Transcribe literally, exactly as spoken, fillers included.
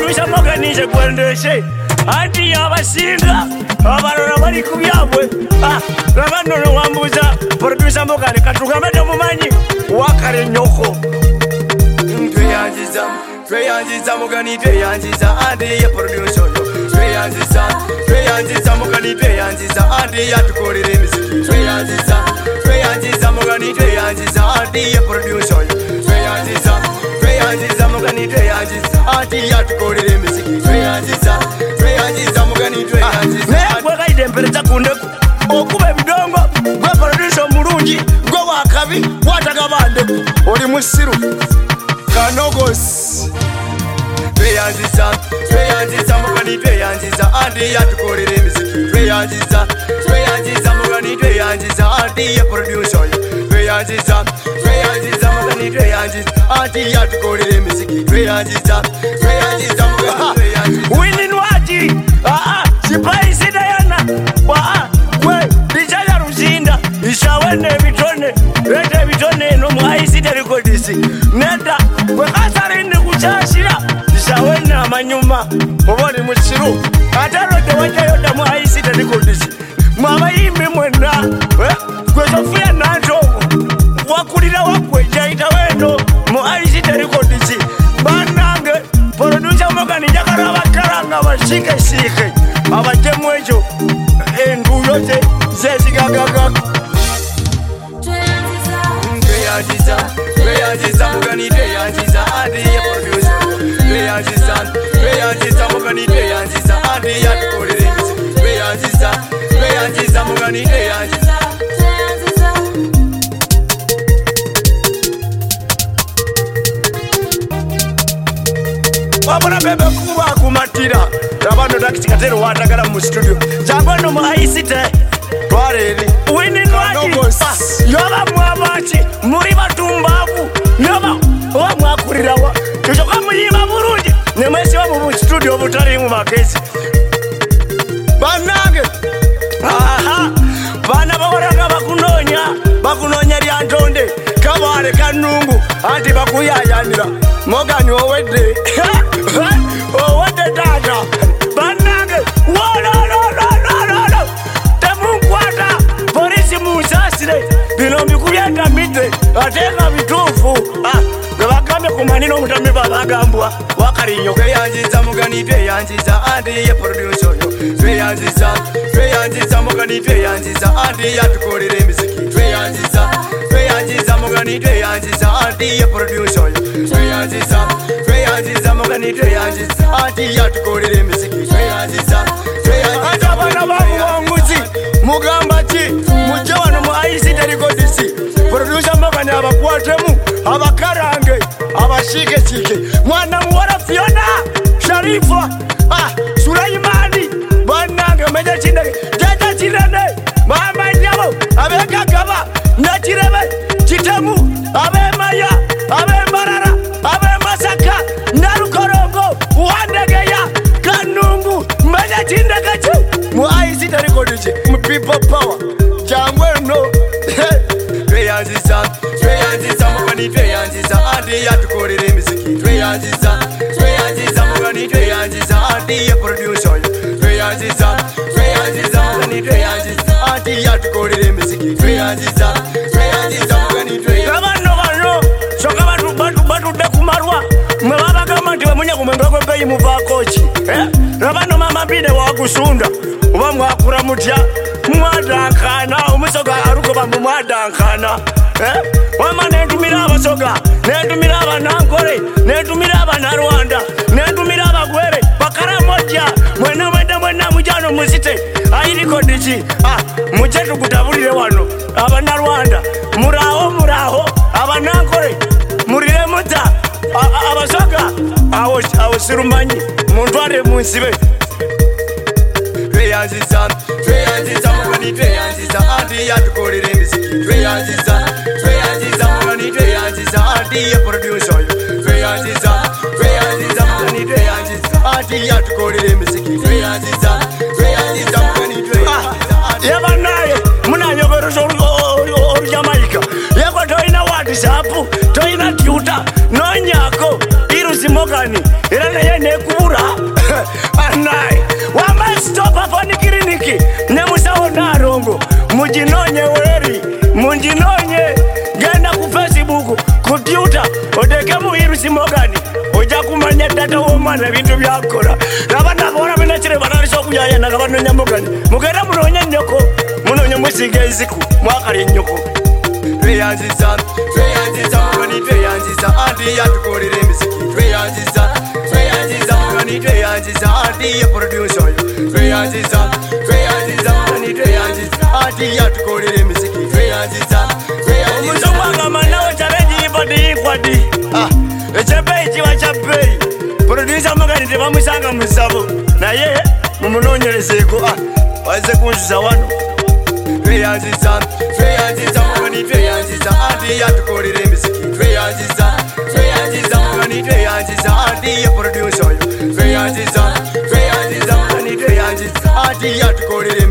producer Morgan je kwendeshe anti abasinga abalala bali kubyabwe ah rabano wambuza producer Morgan katugamete mumanyi wakare nyoko tweyanjiza tweyanjiza Morgan tweyanjiza anti ya producer tweyanjiza tweyanjiza Morgan tweyanjiza anti ya tukolere muziki tweyanjiza tweyanjiza Morgan tweyanjiza anti ya producer tweyanjiza tweyanjiza Morgan tweyanjiza anti ya tukolere muziki tweyanjiza tweyanjiza Morgan tweyanjiza nekwe kaide mbere takundeku okuba bidongo gwe producer mulungi gwe wakabi watagabande oli musiru kanogos tweyanjiza tweyanjiza Morgan tweyanjiza anti ya tukolere muziki tweyanjiza tweyanjiza Morgan tweyanjiza anti ya producer tweyanjiza tweyanjiza Morgan tweyanjiza anti ya tukolere muziki tweyanjiza tweyanjiza Morgan tweyanjiza winning waji ah ah sipai sidayana wa ah we dijaya ruzinda ishawene bitone rete bitone no muhaisite records nenda we kasarinde kuchashira ishawene amanyuma obone musiru atarode wajayoda muhaisite records mama yimbe mwena we sofia najo wakulira wakwe jaita wendo muhaisite records banange producer Morgan jakaraba karanga bashike shike abatemwejo enduyote zezigagaga tweyanjiza tweyanjiza Morgan tweyanjiza anti ya producer tweyanjiza tweyanjiza Morgan tweyanjiza anti ya tukolere muziki tweyanjiza tweyanjiza Morgan tweyanjiza wabona bebe kuba kumatira rabano dakitikatero watagala mu studio jangwano mu aisite twareri winning waji yoba mwabachi muri batumbavu yoba owa mwakurirawa cyo kamuyima burungi nemwese wa mu studio butari mu magezi banange aha bana bahoraga bakunonya bakunonya lyantonde kabare kanungu anti bakuyayanira Morgan owedde owedde dada banange wala la la la la la temunkwata polisi musasire bino mbikubyenda mite ateka bitufu ah bagambe kumanino mutami babagambwa wakarinyo tweyanjiza Morgan tweyanjiza anti ya producer tweyanjiza tweyanjiza Morgan tweyanjiza anti ya tukolere muziki tweyanjiza tweyanjiza Morgan tweyanjiza anti ya producer tweyanjiza tweyanjiza Morgan tweyanjiza anti ya tukolere muziki tweyanjiza tweyanjiza bana banguzi mugamba ki mujje wano mu aisite records producer Morgan abakwatemu abakarange abashike shike mwana muwara Fiona Sharifa ah Sulaimani banange meja chinde jaja chindane mama nyabo abeka gaba nakirebe kitemu abe maya abe marara abe masaka narukorongo wandegeya kanungu meja chinde kachu mu aisite records mu people power jangweno tweyanjiza tweyanjiza Morgan tweyanjiza anti ya tukolere muziki tweyanjiza tweyanjiza Morgan tweyanjiza anti ya producer tweyanjiza tweyanjiza Morgan tweyanjiza anti ya tukolere muziki tweyanjiza tweyanjiza Morgan tweyanjiza bano bano soka batu batu batu de kumarwa mwe babagamba nti bamunya kumwendo ko beyi muvakochi eh rabano mama bide wa kusunda uba mwakura mutya mwadankana umusoga aruko bambu mwadankana eh wama nentumira abasoga nentumira abanankore nentumira abanarwanda nentumira abagwere bakaramoja mwena mwenda mwena mujano muzite ayiriko diji ah muje tukutabulire wano abanarwanda muraho muraho abanankore murire muta abasoga awo awo sirumanyi muntu are munsibe tweyanjiza tweyanjiza Morgan tweyanjiza anti ya tukolere muziki tweyanjiza tweyanjiza Morgan tweyanjiza anti ya producer tweyanjiza tweyanjiza Morgan tweyanjiza anti ya tukolere muziki tweyanjiza tweyanjiza Morgan tweyanjiza yaba naye munanyogorosho Jamaica yako toina WhatsApp toina Twitter no nyako irusi Morgan era naye nekubura pafani kiriniki nemusawo narongo mujinonye weri munjinonye genda ku Facebook ku Twitter odeke muirusi Morgan oja kumanya data womana bintu byakora nabana bora binachire banalisho kujaya nagabanonya Morgan mugera muronye nyoko munonye musige iziku mwakali nyoko tweyanziza tweyanziza Morgan tweyanziza andi yatukolera emisiki tweyanziza tweyanziza Morgan tweyanziza andi ya producer tweyanziza tweyanziza Morgan tweyanziza andi yatukolera emisiki tweyanziza tweyanziza omwanga manawo challenge ibadi kwadi ah echepe chiwa chape producer Morgan tebamusanga musabo naye mumunonyerezeko ah waze kunzuza wano tweyanziza tweyanziza Morgan tweyanziza andi yatukolera emisiki tweyanziza tweyanziza Morgan tweyanziza andi ya producer tweyanziza tweyanziza Morgan tweyanziza andi yatukolera